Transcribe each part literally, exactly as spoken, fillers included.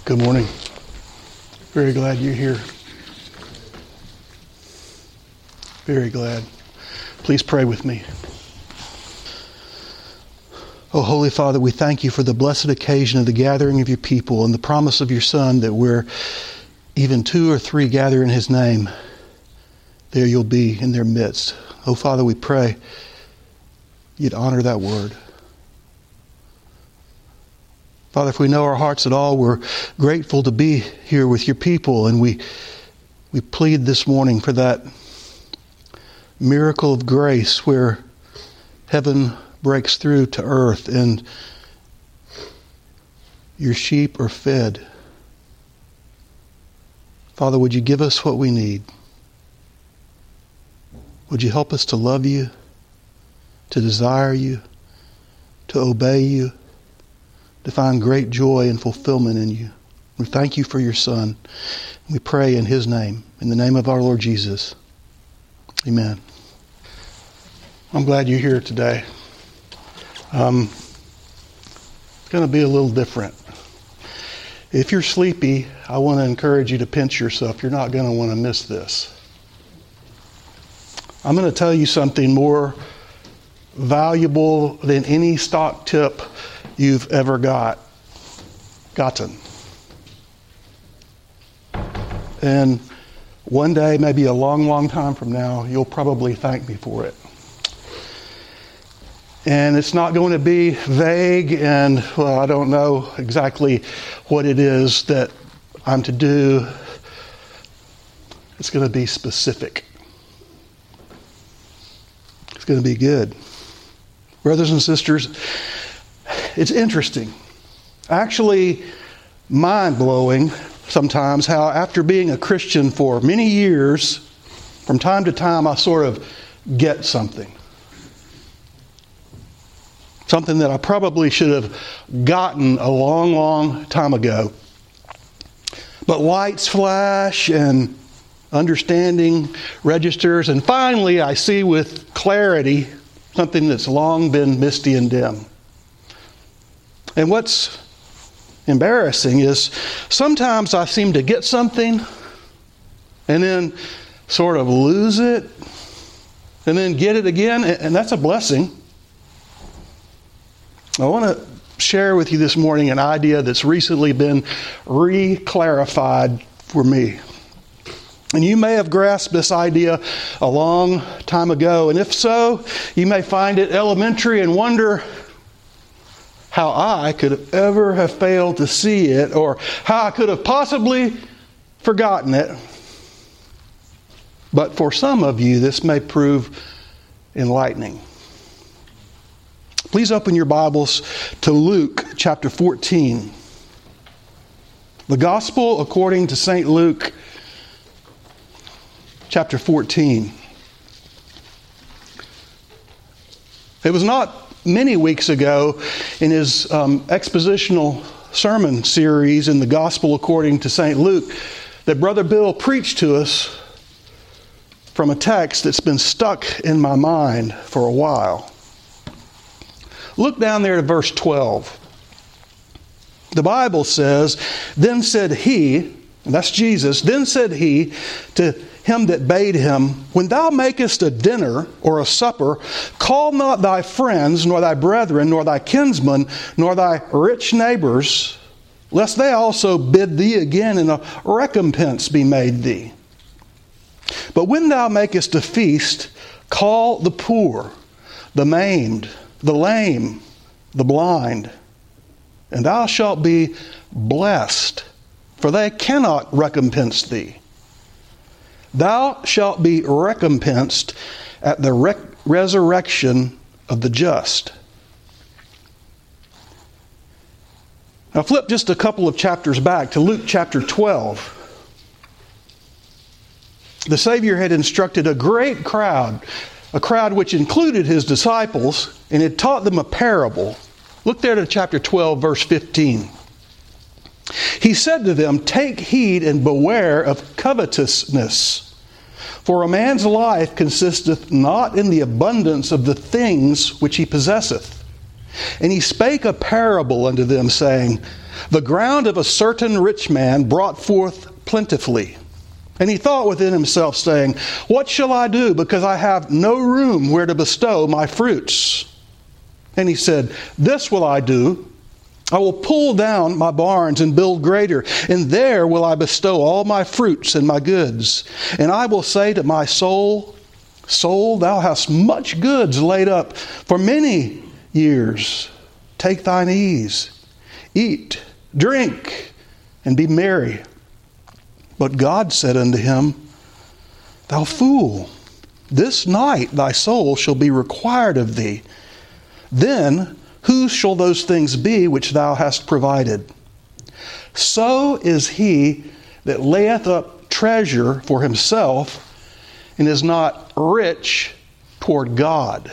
Good morning. Very glad you're here. Very glad. Please pray with me. Oh, Holy Father, we thank you for the blessed occasion of the gathering of your people and the promise of your Son that where even two or three gather in his name, there you'll be in their midst. Oh, Father, we pray you'd honor that word. Father, if we know our hearts at all, we're grateful to be here with your people, and we we plead this morning for that miracle of grace where heaven breaks through to earth and your sheep are fed. Father, would you give us what we need? Would you help us to love you, to desire you, to obey you, to find great joy and fulfillment in you? We thank you for your Son. We pray in his name, in the name of our Lord Jesus. Amen. I'm glad you're here today. Um, it's going to be a little different. If you're sleepy, I want to encourage you to pinch yourself. You're not going to want to miss this. I'm going to tell you something more valuable than any stock tip you've ever got, gotten. And one day, maybe a long, long time from now, you'll probably thank me for it. And it's not going to be vague and, well, I don't know exactly what it is that I'm to do. It's going to be specific. It's going to be good. Brothers and sisters, it's interesting, actually mind-blowing sometimes how after being a Christian for many years, from time to time I sort of get something. Something that I probably should have gotten a long, long time ago. But lights flash and understanding registers, and finally I see with clarity something that's long been misty and dim. And what's embarrassing is sometimes I seem to get something and then sort of lose it and then get it again, and that's a blessing. I want to share with you this morning an idea that's recently been re-clarified for me. And you may have grasped this idea a long time ago, and if so, you may find it elementary and wonder how I could ever have failed to see it, or how I could have possibly forgotten it. But for some of you, this may prove enlightening. Please open your Bibles to Luke chapter fourteen. The Gospel according to Saint Luke chapter fourteen. It was not many weeks ago in his um, expositional sermon series in the Gospel according to Saint Luke that Brother Bill preached to us from a text that's been stuck in my mind for a while. Look down there to verse twelve. The Bible says, "Then said he," and that's Jesus, "then said he to him that bade him, When thou makest a dinner or a supper, call not thy friends, nor thy brethren, nor thy kinsmen, nor thy rich neighbors, lest they also bid thee again, and a recompense be made thee. But when thou makest a feast, call the poor, the maimed, the lame, the blind, and thou shalt be blessed, for they cannot recompense thee. Thou shalt be recompensed at the rec- resurrection of the just." Now flip just a couple of chapters back to Luke chapter twelve. The Savior had instructed a great crowd, a crowd which included his disciples, and had taught them a parable. Look there to chapter twelve, verse fifteen. He said to them, "Take heed and beware of covetousness. For a man's life consisteth not in the abundance of the things which he possesseth. And he spake a parable unto them, saying, The ground of a certain rich man brought forth plentifully. And he thought within himself, saying, What shall I do, because I have no room where to bestow my fruits? And he said, This will I do. I will pull down my barns and build greater, and there will I bestow all my fruits and my goods. And I will say to my soul, Soul, thou hast much goods laid up for many years. Take thine ease, eat, drink, and be merry. But God said unto him, Thou fool, this night thy soul shall be required of thee. Then whose shall those things be which thou hast provided? So is he that layeth up treasure for himself and is not rich toward God.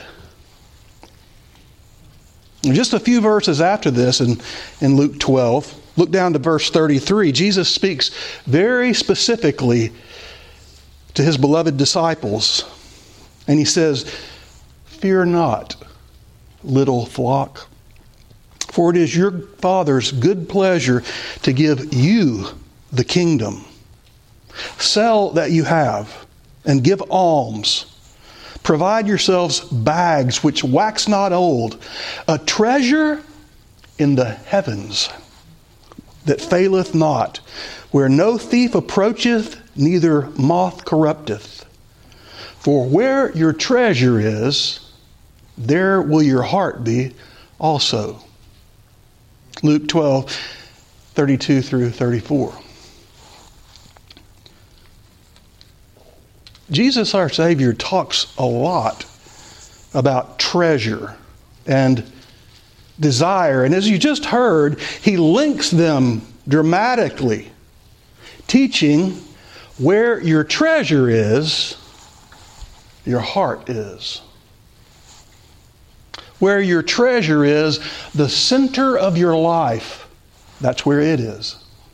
And just a few verses after this in, in Luke twelve, look down to verse thirty-three. Jesus speaks very specifically to his beloved disciples. And he says, Fear not, little flock, for it is your Father's good pleasure to give you the kingdom. Sell that you have and give alms. Provide yourselves bags which wax not old, a treasure in the heavens that faileth not, where no thief approacheth, neither moth corrupteth. For where your treasure is, there will your heart be also. Luke twelve, thirty-two through thirty-four. Jesus, our Savior, talks a lot about treasure and desire. And as you just heard, he links them dramatically, teaching where your treasure is, your heart is. Where your treasure is, the center of your life, that's where it is.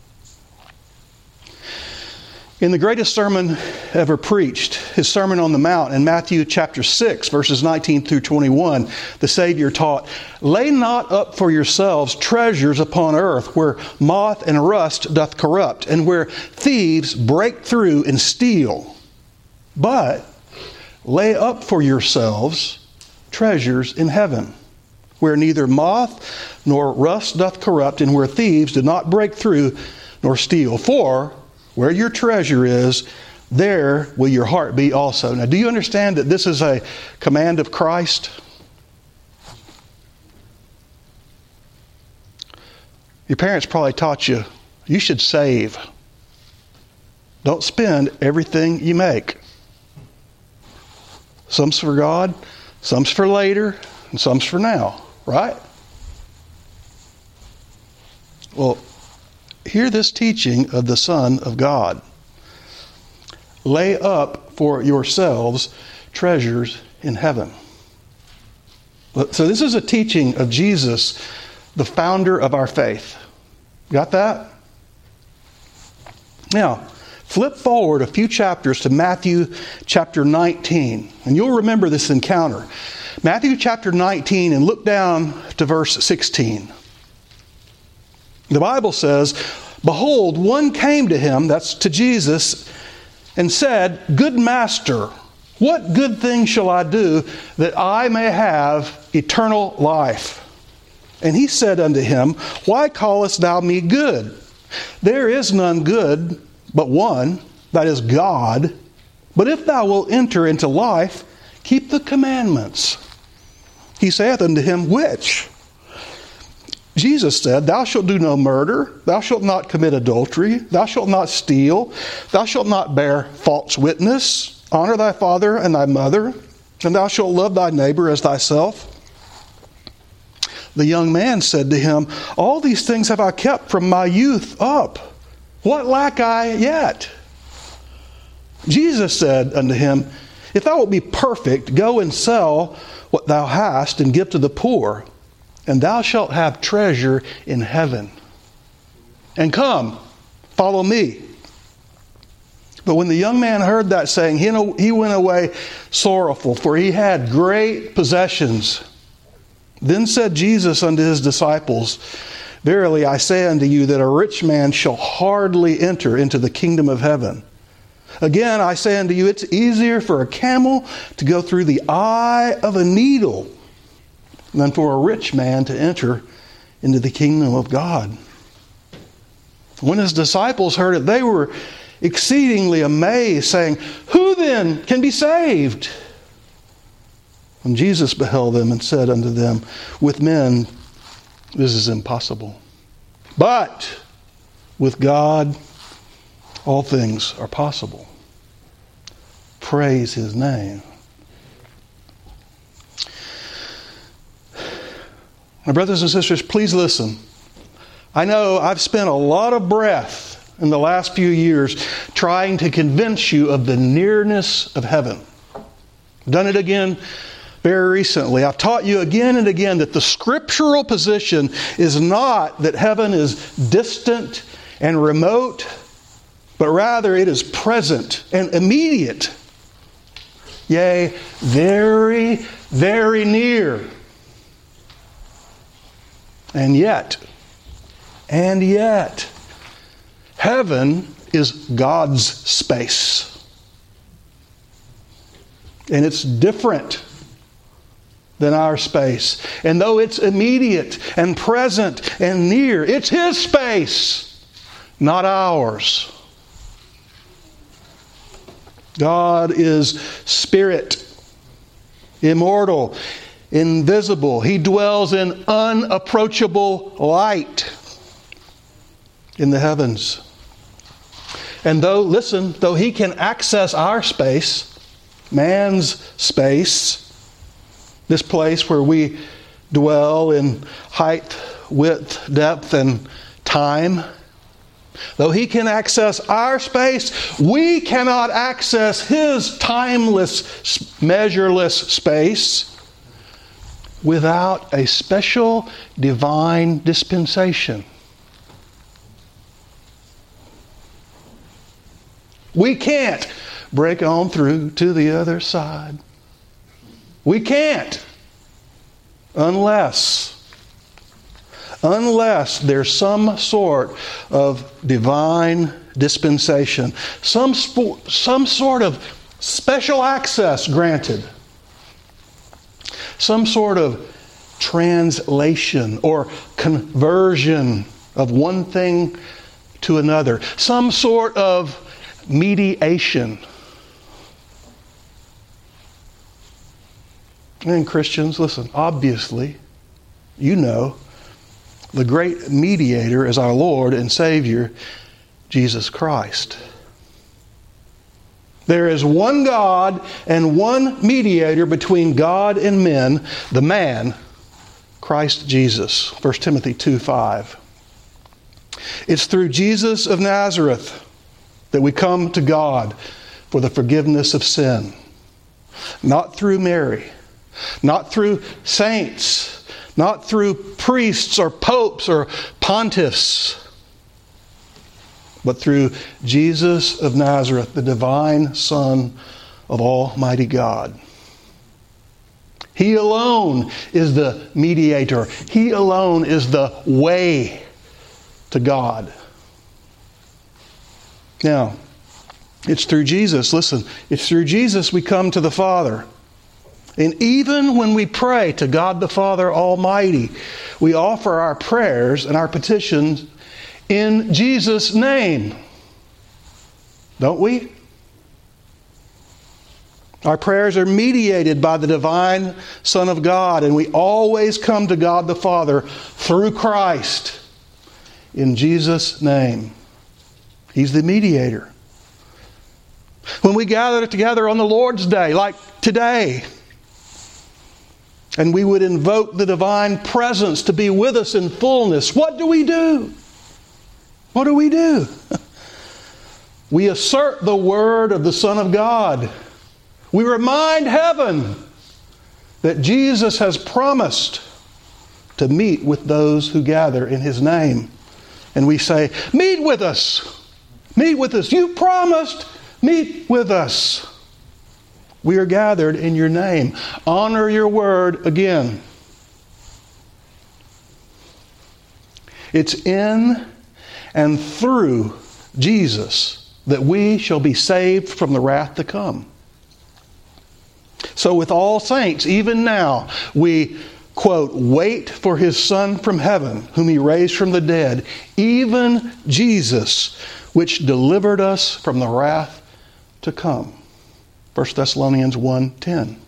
In the greatest sermon ever preached, his Sermon on the Mount, in Matthew chapter six, verses nineteen through twenty-one, the Savior taught, Lay not up for yourselves treasures upon earth, where moth and rust doth corrupt, and where thieves break through and steal. But lay up for yourselves treasures in heaven, where neither moth nor rust doth corrupt, and where thieves do not break through nor steal. For where your treasure is, there will your heart be also. Now, do you understand that this is a command of Christ? Your parents probably taught you, you should save. Don't spend everything you make. Some's for God, some's for later, and some's for now, right? Well, hear this teaching of the Son of God. Lay up for yourselves treasures in heaven. So this is a teaching of Jesus, the founder of our faith. Got that? Now, flip forward a few chapters to Matthew chapter nineteen, and you'll remember this encounter. Matthew chapter nineteen, and look down to verse sixteen. The Bible says, Behold, one came to him, that's to Jesus, and said, Good Master, what good thing shall I do that I may have eternal life? And he said unto him, Why callest thou me good? There is none good but one, that is God. But if thou wilt enter into life, keep the commandments. He saith unto him, Which? Jesus said, Thou shalt do no murder, thou shalt not commit adultery, thou shalt not steal, thou shalt not bear false witness, honor thy father and thy mother, and thou shalt love thy neighbor as thyself. The young man said to him, All these things have I kept from my youth up. What lack I yet? Jesus said unto him, If thou wilt be perfect, go and sell what thou hast, and give to the poor, and thou shalt have treasure in heaven. And come, follow me. But when the young man heard that saying, he went away sorrowful, for he had great possessions. Then said Jesus unto his disciples, Verily I say unto you that a rich man shall hardly enter into the kingdom of heaven. Again, I say unto you, it's easier for a camel to go through the eye of a needle than for a rich man to enter into the kingdom of God. When his disciples heard it, they were exceedingly amazed, saying, Who then can be saved? And Jesus beheld them and said unto them, With men this is impossible, but with God all things are possible. Praise His name. My brothers and sisters, please listen. I know I've spent a lot of breath in the last few years trying to convince you of the nearness of heaven. I've done it again very recently. I've taught you again and again that the scriptural position is not that heaven is distant and remote, but rather it is present and immediate. Yea, very, very near. And yet, and yet, heaven is God's space. And it's different than our space. And though it's immediate and present and near, it's His space, not ours. God is spirit, immortal, invisible. He dwells in unapproachable light in the heavens. And though, listen, though He can access our space, man's space, this place where we dwell in height, width, depth, and time, though He can access our space, we cannot access His timeless, measureless space without a special divine dispensation. We can't break on through to the other side. We can't unless unless there's some sort of divine dispensation, some spo- some sort of special access granted, some sort of translation or conversion of one thing to another, some sort of mediation. And Christians, listen, obviously, you know, the great mediator is our Lord and Savior, Jesus Christ. There is one God and one mediator between God and men, the man, Christ Jesus. First Timothy two five. It's through Jesus of Nazareth that we come to God for the forgiveness of sin. Not through Mary, not through saints, not through priests or popes or pontiffs, but through Jesus of Nazareth, the divine Son of Almighty God. He alone is the mediator. He alone is the way to God. Now, it's through Jesus, listen, it's through Jesus we come to the Father. And even when we pray to God the Father Almighty, we offer our prayers and our petitions in Jesus' name. Don't we? Our prayers are mediated by the divine Son of God, and we always come to God the Father through Christ in Jesus' name. He's the mediator. When we gather together on the Lord's Day, like today, and we would invoke the divine presence to be with us in fullness, what do we do? What do we do? We assert the word of the Son of God. We remind heaven that Jesus has promised to meet with those who gather in His name. And we say, meet with us. Meet with us. You promised, meet with us. We are gathered in your name. Honor your word again. It's in and through Jesus that we shall be saved from the wrath to come. So with all saints, even now, we, quote, wait for His Son from heaven, whom He raised from the dead, even Jesus, which delivered us from the wrath to come. First Thessalonians one ten.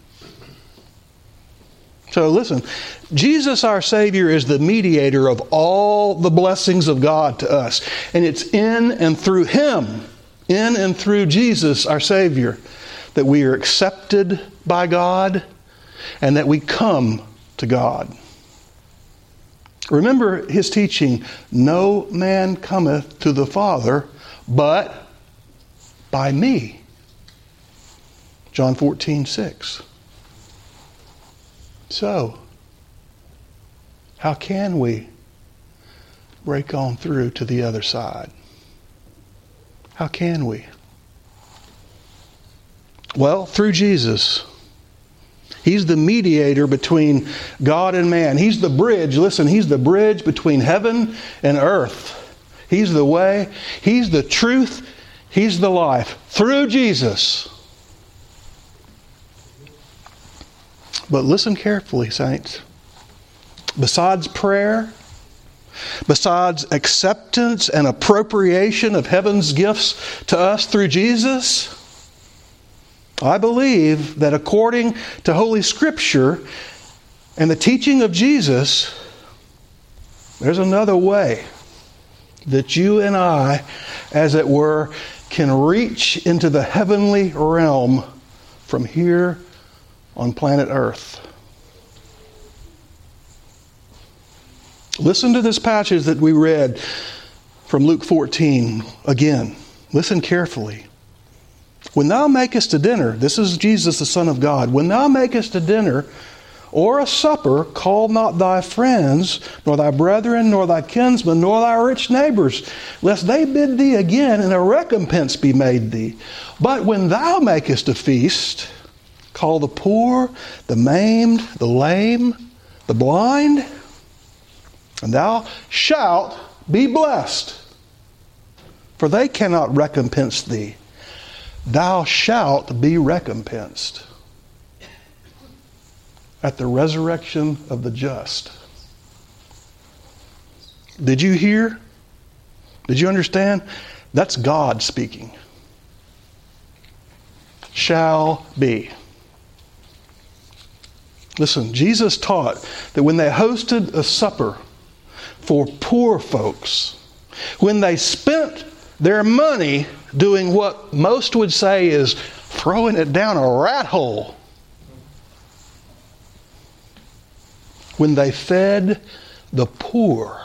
So listen, Jesus our Savior is the mediator of all the blessings of God to us. And it's in and through Him, in and through Jesus our Savior, that we are accepted by God and that we come to God. Remember His teaching, no man cometh to the Father but by me. John fourteen six. So, how can we break on through to the other side? How can we? Well, through Jesus. He's the mediator between God and man. He's the bridge. Listen, He's the bridge between heaven and earth. He's the way. He's the truth. He's the life. Through Jesus. But listen carefully, saints. Besides prayer, besides acceptance and appropriation of heaven's gifts to us through Jesus, I believe that according to Holy Scripture and the teaching of Jesus, there's another way that you and I, as it were, can reach into the heavenly realm from here on planet Earth. Listen to this passage that we read from Luke fourteen again. Listen carefully. When thou makest a dinner, this is Jesus the Son of God, when thou makest a dinner or a supper, call not thy friends, nor thy brethren, nor thy kinsmen, nor thy rich neighbors, lest they bid thee again, and a recompense be made thee. But when thou makest a feast, call the poor, the maimed, the lame, the blind, and thou shalt be blessed, for they cannot recompense thee. Thou shalt be recompensed at the resurrection of the just. Did you hear? Did you understand? That's God speaking. Shall be. Listen, Jesus taught that when they hosted a supper for poor folks, when they spent their money doing what most would say is throwing it down a rat hole, when they fed the poor,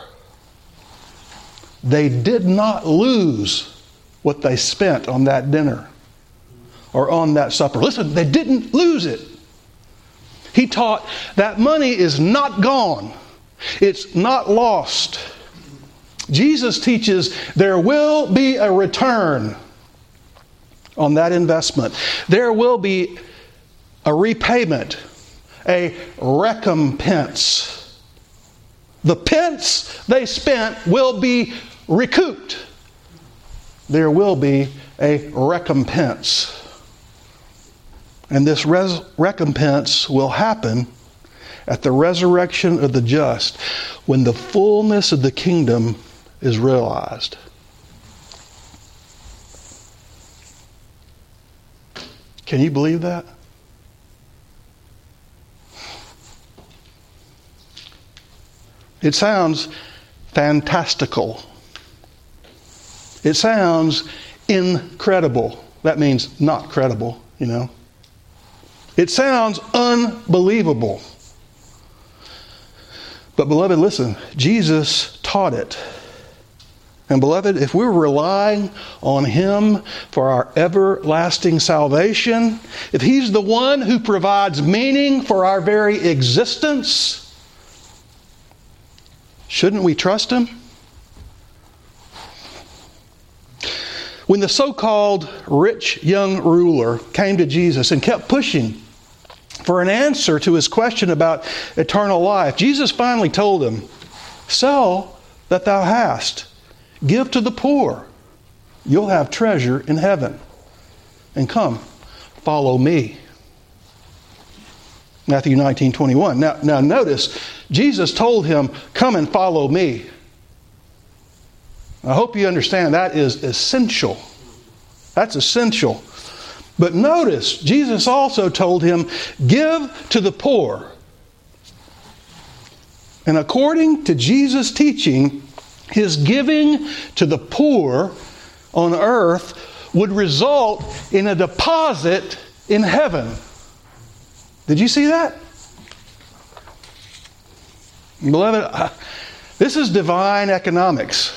they did not lose what they spent on that dinner or on that supper. Listen, they didn't lose it. He taught that money is not gone. It's not lost. Jesus teaches there will be a return on that investment. There will be a repayment, a recompense. The pence they spent will be recouped. There will be a recompense. And this res- recompense will happen at the resurrection of the just, when the fullness of the kingdom is realized. Can you believe that? It sounds fantastical. It sounds incredible. That means not credible, you know. It sounds unbelievable. But beloved, listen, Jesus taught it. And beloved, if we're relying on Him for our everlasting salvation, if He's the one who provides meaning for our very existence, shouldn't we trust Him? When the so-called rich young ruler came to Jesus and kept pushing for an answer to his question about eternal life, Jesus finally told him, sell that thou hast. Give to the poor. You'll have treasure in heaven. And come, follow me. Matthew nineteen twenty-one. Now, now notice, Jesus told him, come and follow me. I hope you understand that is essential. That's essential. But notice, Jesus also told him, give to the poor. And according to Jesus' teaching, his giving to the poor on earth would result in a deposit in heaven. Did you see that? Beloved, this is divine economics.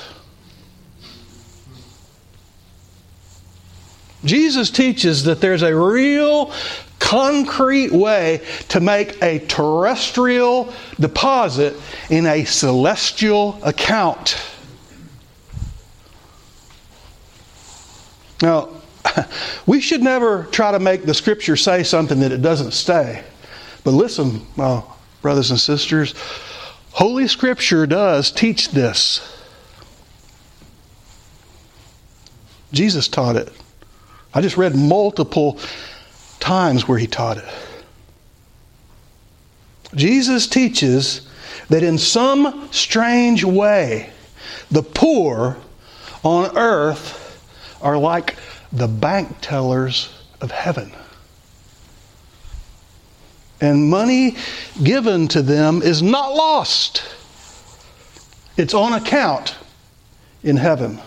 Jesus teaches that there's a real concrete way to make a terrestrial deposit in a celestial account. Now, we should never try to make the Scripture say something that it doesn't say. But listen, my brothers and sisters, Holy Scripture does teach this. Jesus taught it. I just read multiple times where he taught it. Jesus teaches that in some strange way, the poor on earth are like the bank tellers of heaven. And money given to them is not lost. It's on account in heaven.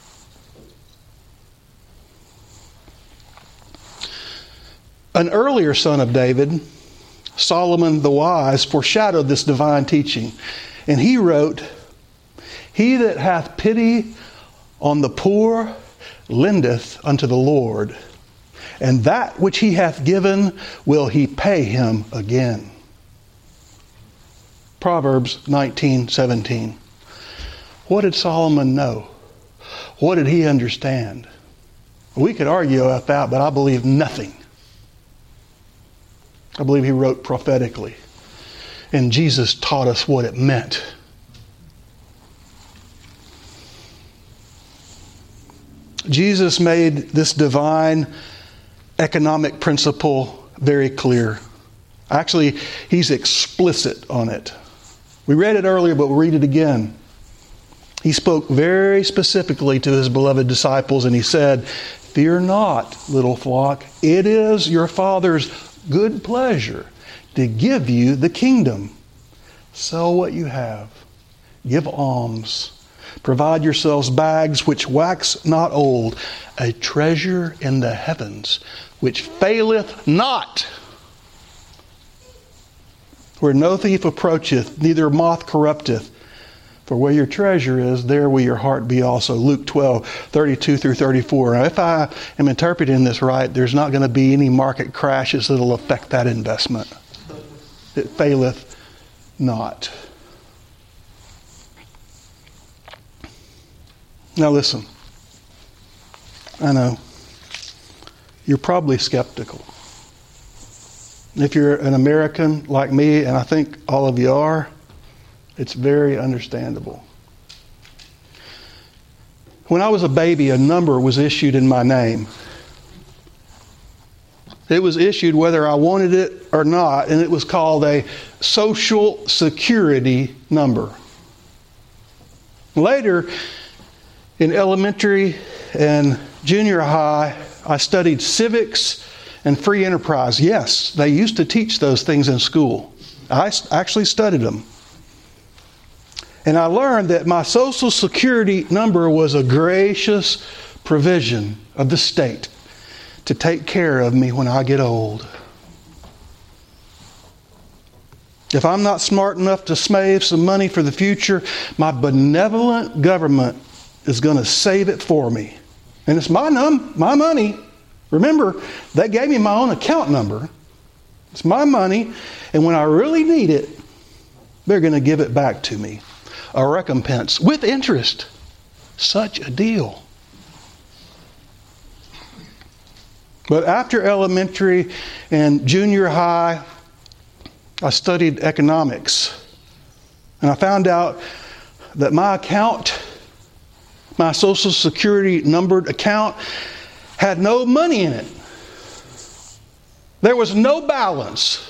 An earlier son of David, Solomon the Wise, foreshadowed this divine teaching. And he wrote, he that hath pity on the poor lendeth unto the Lord, and that which he hath given will he pay him again. Proverbs nineteen seventeen. What did Solomon know? What did he understand? We could argue about that, but I believe nothing. I believe he wrote prophetically. And Jesus taught us what it meant. Jesus made this divine economic principle very clear. Actually, he's explicit on it. We read it earlier, but we'll read it again. He spoke very specifically to his beloved disciples, and he said, fear not, little flock. It is your Father's good pleasure to give you the kingdom. Sell what you have. Give alms. Provide yourselves bags which wax not old, a treasure in the heavens which faileth not, where no thief approacheth, neither moth corrupteth. For where your treasure is, there will your heart be also. Luke twelve, thirty-two through thirty-four. Now, if I am interpreting this right, there's not going to be any market crashes that will affect that investment. It faileth not. Now listen, I know you're probably skeptical. If you're an American like me, and I think all of you are, it's very understandable. When I was a baby, a number was issued in my name. It was issued whether I wanted it or not, and it was called a Social Security number. Later, in elementary and junior high, I studied civics and free enterprise. Yes, they used to teach those things in school. I actually studied them. And I learned that my Social Security number was a gracious provision of the state to take care of me when I get old. If I'm not smart enough to save some money for the future, my benevolent government is going to save it for me. And it's my num, my money. Remember, they gave me my own account number. It's my money. And when I really need it, they're going to give it back to me. A recompense with interest. Such a deal. But after elementary and junior high, I studied economics. And I found out that my account, my Social Security numbered account, had no money in it. There was no balance.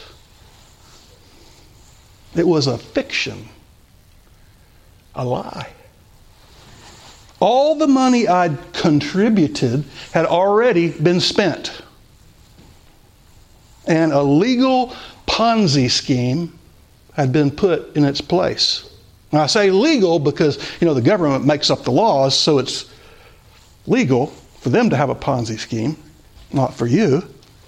It was a fiction, a lie. All the money I'd contributed had already been spent. And a legal Ponzi scheme had been put in its place. Now I say legal because, you know, the government makes up the laws, so it's legal for them to have a Ponzi scheme, not for you.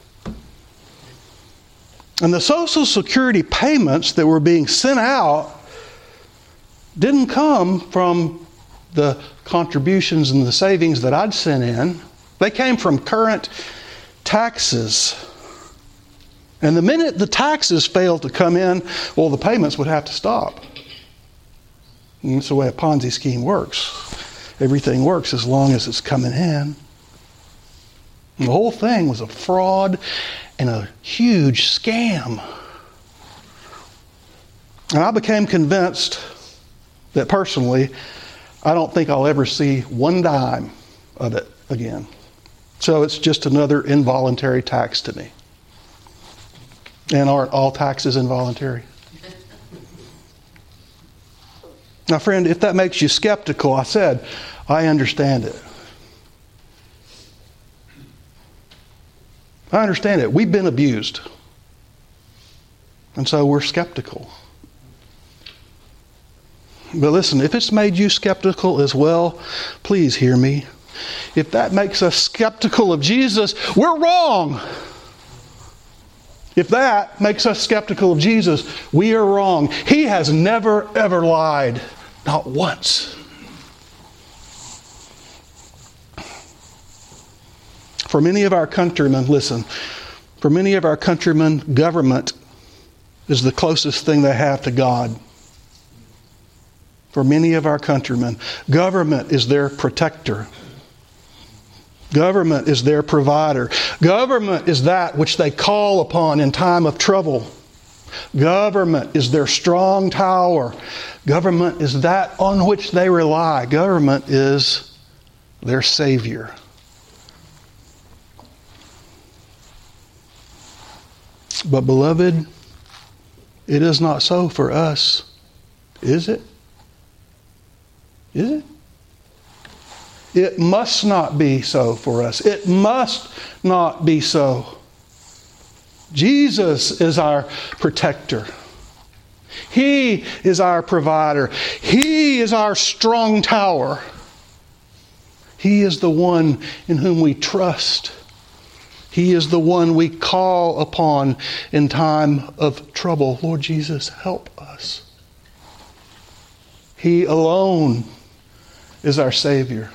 And the Social Security payments that were being sent out didn't come from the contributions and the savings that I'd sent in. They came from current taxes. And the minute the taxes failed to come in, well, the payments would have to stop. And that's the way a Ponzi scheme works. Everything works as long as it's coming in. And the whole thing was a fraud and a huge scam. And I became convinced that personally, I don't think I'll ever see one dime of it again. So it's just another involuntary tax to me. And aren't all taxes involuntary? Now, friend, if that makes you skeptical, I said, I understand it. I understand it. We've been abused. And so we're skeptical. But listen, if it's made you skeptical as well, please hear me. If that makes us skeptical of Jesus, we're wrong. If that makes us skeptical of Jesus, we are wrong. He has never, ever lied. Not once. For many of our countrymen, listen, for many of our countrymen, government is the closest thing they have to God. For many of our countrymen, government is their protector. Government is their provider. Government is that which they call upon in time of trouble. Government is their strong tower. Government is that on which they rely. Government is their Savior. But beloved, it is not so for us, is it? Is it? It must not be so for us. It must not be so. Jesus is our protector. He is our provider. He is our strong tower. He is the one in whom we trust. He is the one we call upon in time of trouble. Lord Jesus, help us. He alone is our Savior.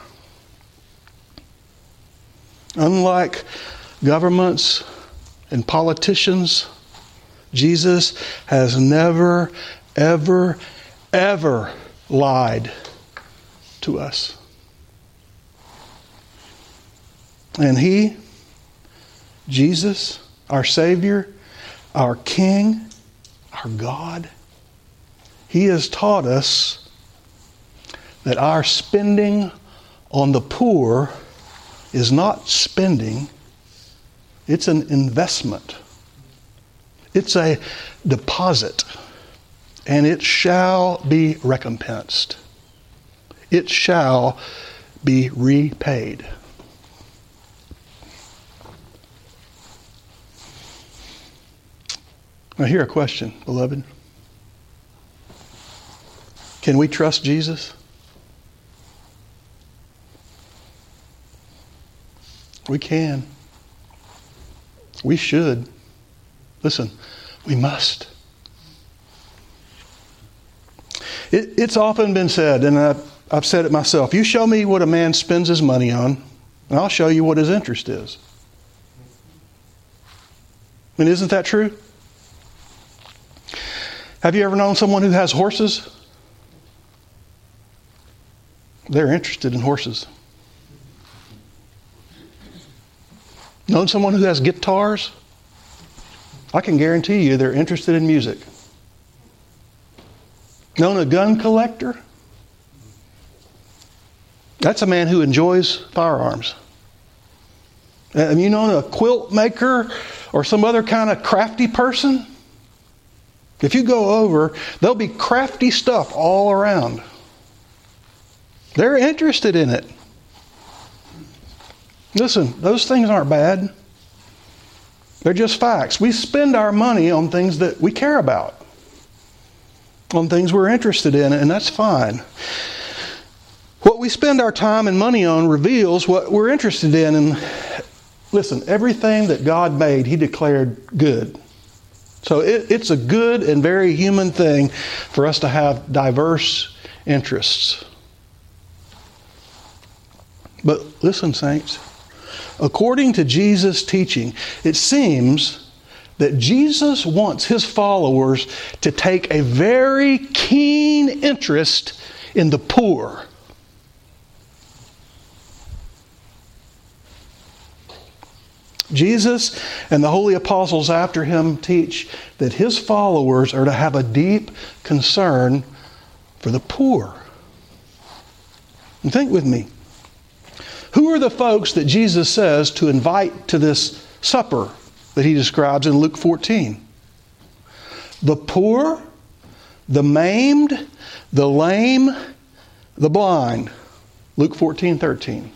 Unlike governments and politicians, Jesus has never, ever, ever lied to us. And He, Jesus, our Savior, our King, our God, He has taught us that our spending on the poor is not spending, it's an investment. It's a deposit, and it shall be recompensed. It shall be repaid. Now, here a question, beloved. Can we trust Jesus? We can. We should. Listen, we must. It, it's often been said, and I've, I've said it myself, you show me what a man spends his money on, and I'll show you what his interest is. And isn't that true? Have you ever known someone who has horses? They're interested in horses. Known someone who has guitars? I can guarantee you they're interested in music. Known a gun collector? That's a man who enjoys firearms. And you know, a quilt maker or some other kind of crafty person, if you go over, there'll be crafty stuff all around. They're interested in it. Listen, those things aren't bad. They're just facts. We spend our money on things that we care about, on things we're interested in, and that's fine. What we spend our time and money on reveals what we're interested in. And listen, everything that God made, He declared good. So it, it's a good and very human thing for us to have diverse interests. But listen, saints, according to Jesus' teaching, it seems that Jesus wants His followers to take a very keen interest in the poor. Jesus and the holy apostles after Him teach that His followers are to have a deep concern for the poor. And think with me. Who are the folks that Jesus says to invite to this supper that He describes in Luke fourteen? The poor, the maimed, the lame, the blind. Luke fourteen thirteen.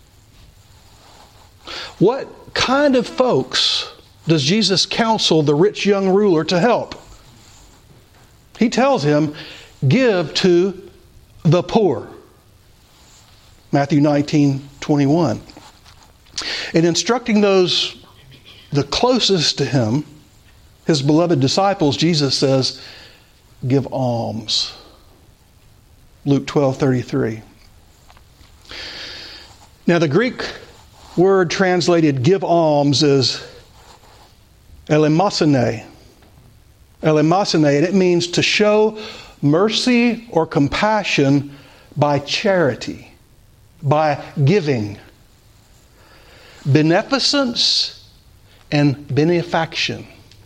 What kind of folks does Jesus counsel the rich young ruler to help? He tells him, give to the poor. Matthew nineteen twenty-one. In instructing those the closest to Him, His beloved disciples, Jesus says, give alms. Luke twelve thirty-three. Now the Greek word translated give alms is eleemosine. Eleemosine, and it means to show mercy or compassion by charity, by giving. Beneficence and benefaction.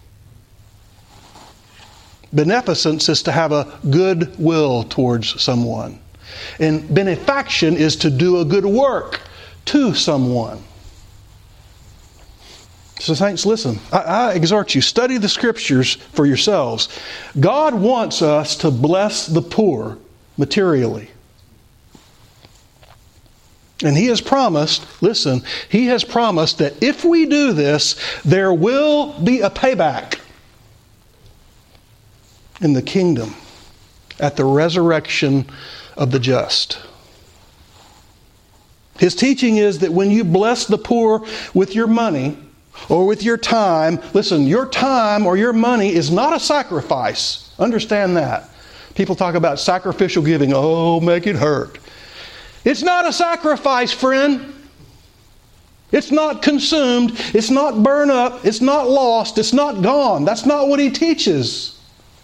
Beneficence is to have a good will towards someone. And benefaction is to do a good work to someone. So saints, listen, I, I exhort you, study the Scriptures for yourselves. God wants us to bless the poor materially. And He has promised, listen, He has promised that if we do this, there will be a payback in the kingdom at the resurrection of the just. His teaching is that when you bless the poor with your money or with your time, listen, your time or your money is not a sacrifice. Understand that. People talk about sacrificial giving. Oh, make it hurt. It's not a sacrifice, friend. It's not consumed. It's not burned up. It's not lost. It's not gone. That's not what He teaches.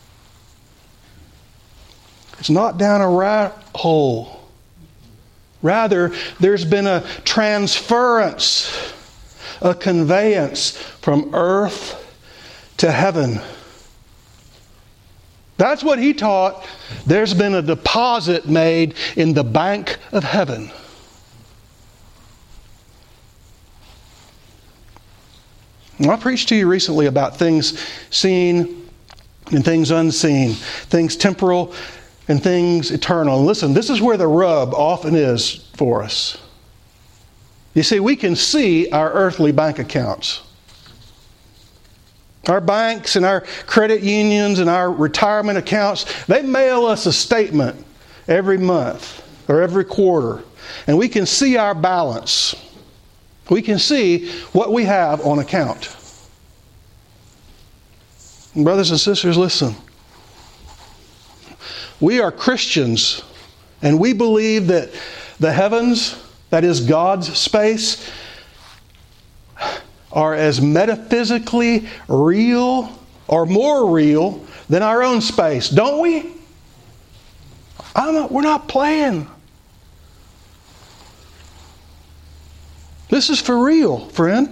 It's not down a rat hole. Rather, there's been a transference, a conveyance from earth to heaven. That's what He taught. There's been a deposit made in the bank of heaven. I preached to you recently about things seen and things unseen, things temporal and things eternal. And listen, this is where the rub often is for us. You see, we can see our earthly bank accounts. Our banks and our credit unions and our retirement accounts, they mail us a statement every month or every quarter. And we can see our balance. We can see what we have on account. And brothers and sisters, listen. We are Christians, and we believe that the heavens, that is God's space, are as metaphysically real or more real than our own space, don't we? I'm not, we're not playing. This is for real, friend.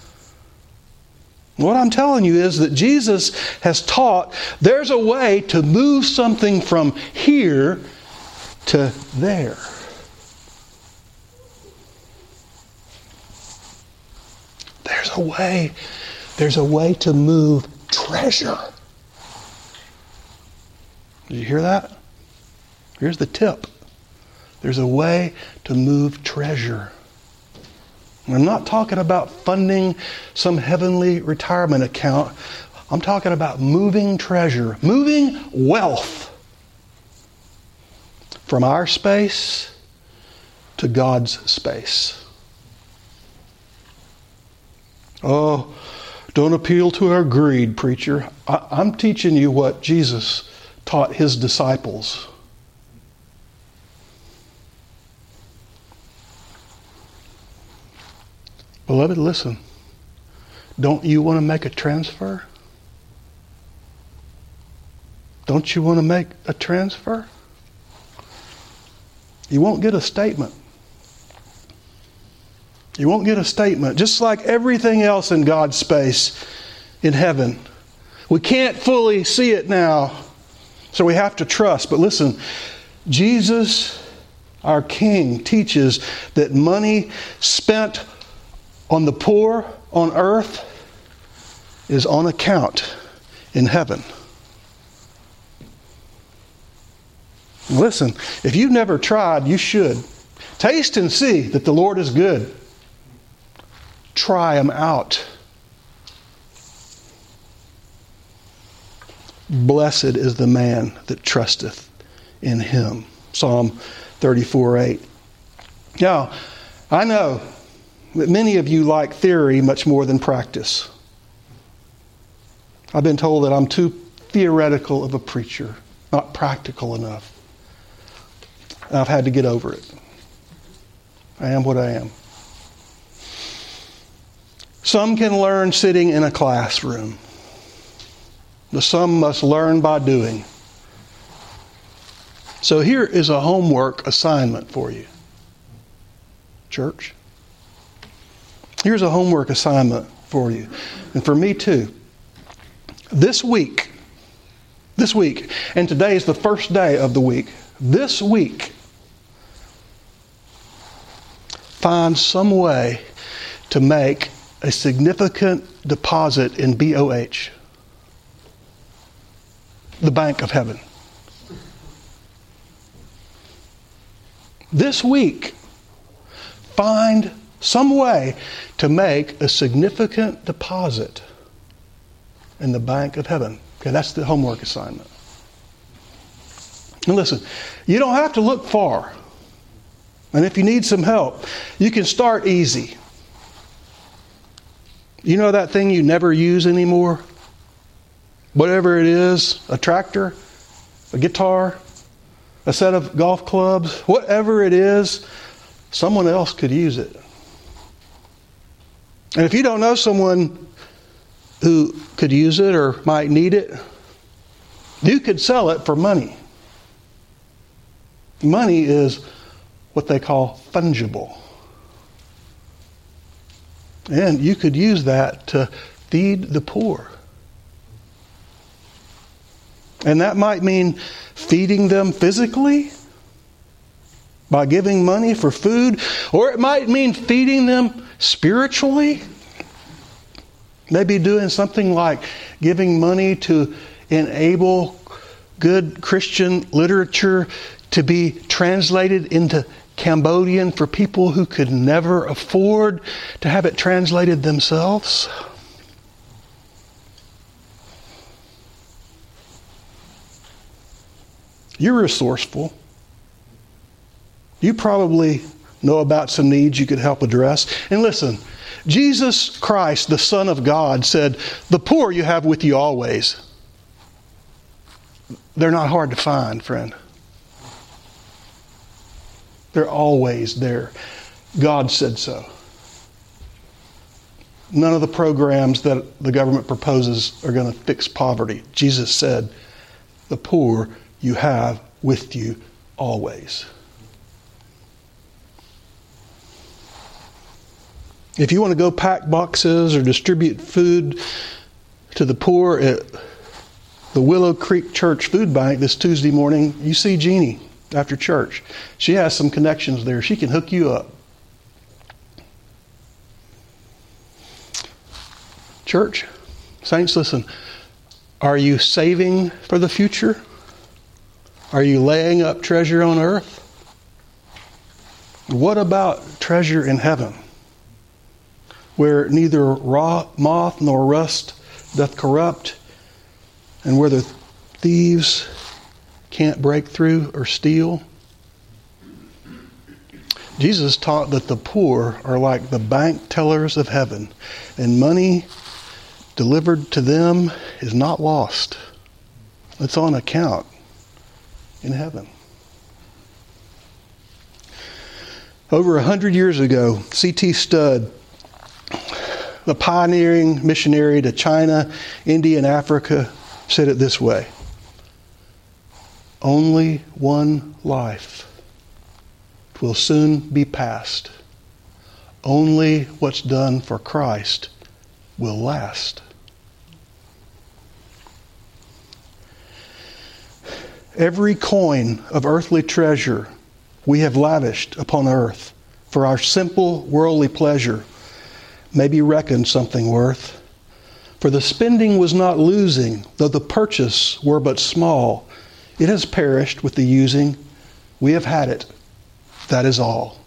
What I'm telling you is that Jesus has taught there's a way to move something from here to there. a way. There's a way to move treasure. Did you hear that? Here's the tip. There's a way to move treasure. And I'm not talking about funding some heavenly retirement account. I'm talking about moving treasure, moving wealth from our space to God's space. Oh, don't appeal to our greed, preacher. I, I'm teaching you what Jesus taught his disciples. Beloved, listen. Don't you want to make a transfer? Don't you want to make a transfer? You won't get a statement. You won't get a statement. Just like everything else in God's space in heaven. We can't fully see it now, so we have to trust. But listen, Jesus, our King, teaches that money spent on the poor on earth is on account in heaven. Listen, if you've never tried, you should. Taste and see that the Lord is good. Try him out. Blessed is the man that trusteth in him. Psalm thirty-four eight. Now, I know that many of you like theory much more than practice. I've been told that I'm too theoretical of a preacher, not practical enough. I've had to get over it. I am what I am. Some can learn sitting in a classroom. The some must learn by doing. So here is a homework assignment for you, church. Here's a homework assignment for you, and for me too. This week, this week, and today is the first day of the week. This week, find some way to make a significant deposit in B O H, the Bank of Heaven. This week, find some way to make a significant deposit in the Bank of Heaven. Okay, that's the homework assignment. And listen, you don't have to look far. And if you need some help, you can start easy. You know that thing you never use anymore? Whatever it is, a tractor, a guitar, a set of golf clubs, whatever it is, someone else could use it. And if you don't know someone who could use it or might need it, you could sell it for money. Money is what they call fungible. And you could use that to feed the poor. And that might mean feeding them physically by giving money for food, or it might mean feeding them spiritually. Maybe doing something like giving money to enable good Christian literature to be translated into Cambodian for people who could never afford to have it translated themselves. You're resourceful. You probably know about some needs you could help address. And listen, Jesus Christ, the Son of God, said, "The poor you have with you always." They're not hard to find, friend. They're always there. God said so. None of the programs that the government proposes are going to fix poverty. Jesus said, "The poor you have with you always." If you want to go pack boxes or distribute food to the poor at the Willow Creek Church Food Bank this Tuesday morning, you see Jeannie after church. She has some connections there. She can hook you up. Church, saints, listen. Are you saving for the future? Are you laying up treasure on earth? What about treasure in heaven, where neither raw moth nor rust doth corrupt, and where the thieves can't break through or steal? Jesus taught that the poor are like the bank tellers of heaven, and money delivered to them is not lost. It's on account in heaven. Over a hundred years ago, C T Studd, the pioneering missionary to China, India, and Africa, said it this way: only one life will soon be past. Only what's done for Christ will last. Every coin of earthly treasure we have lavished upon earth for our simple worldly pleasure may be reckoned something worth. For the spending was not losing, though the purchase were but small. It has perished with the using. We have had it. That is all.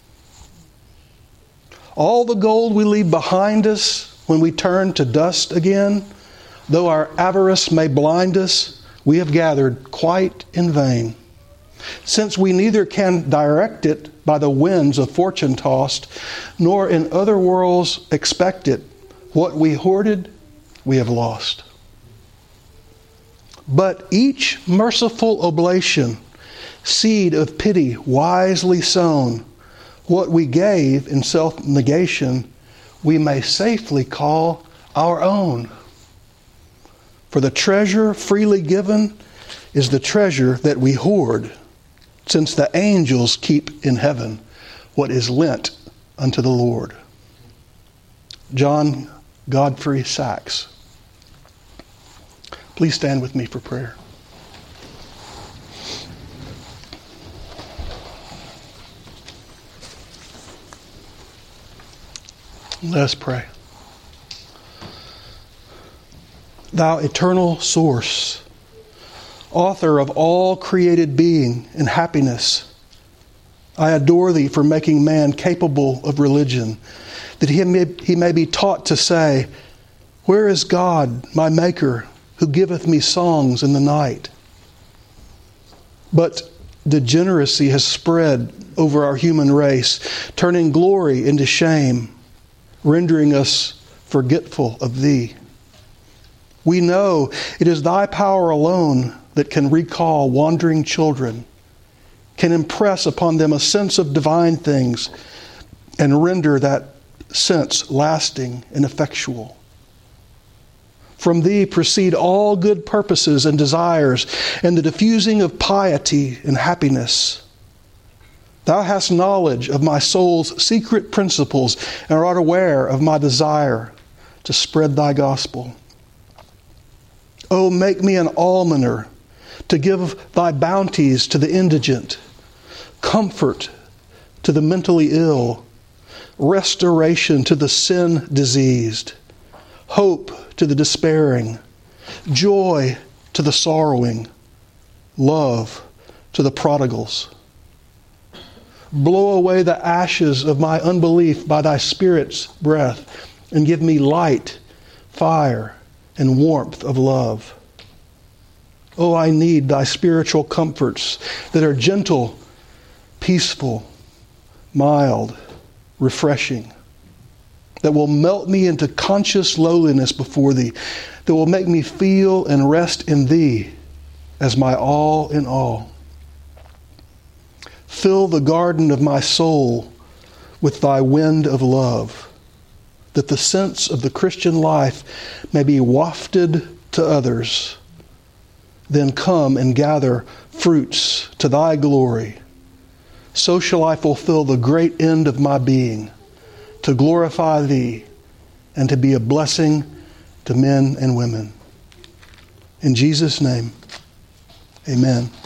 All the gold we leave behind us when we turn to dust again, though our avarice may blind us, we have gathered quite in vain. Since we neither can direct it by the winds of fortune tossed, nor in other worlds expect it, what we hoarded, we have lost. But each merciful oblation, seed of pity wisely sown, what we gave in self-negation, we may safely call our own. For the treasure freely given is the treasure that we hoard, since the angels keep in heaven what is lent unto the Lord. John Godfrey Sachs. Please stand with me for prayer. Let us pray. Thou eternal source, author of all created being and happiness, I adore Thee for making man capable of religion, that he may, he may be taught to say, where is God, my Maker, who giveth me songs in the night? But degeneracy has spread over our human race, turning glory into shame, rendering us forgetful of Thee. We know it is Thy power alone that can recall wandering children, can impress upon them a sense of divine things, and render that sense lasting and effectual. From Thee proceed all good purposes and desires, and the diffusing of piety and happiness. Thou hast knowledge of my soul's secret principles, and art aware of my desire to spread Thy gospel. Oh, make me an almoner to give Thy bounties to the indigent, comfort to the mentally ill, restoration to the sin diseased, hope to the despairing, joy to the sorrowing, love to the prodigals. Blow away the ashes of my unbelief by Thy Spirit's breath, and give me light, fire, and warmth of love. Oh, I need Thy spiritual comforts that are gentle, peaceful, mild, refreshing, that will melt me into conscious lowliness before Thee, that will make me feel and rest in Thee as my all in all. Fill the garden of my soul with Thy wind of love, that the sense of the Christian life may be wafted to others. Then come and gather fruits to Thy glory. So shall I fulfill the great end of my being, to glorify Thee and to be a blessing to men and women. In Jesus' name, amen.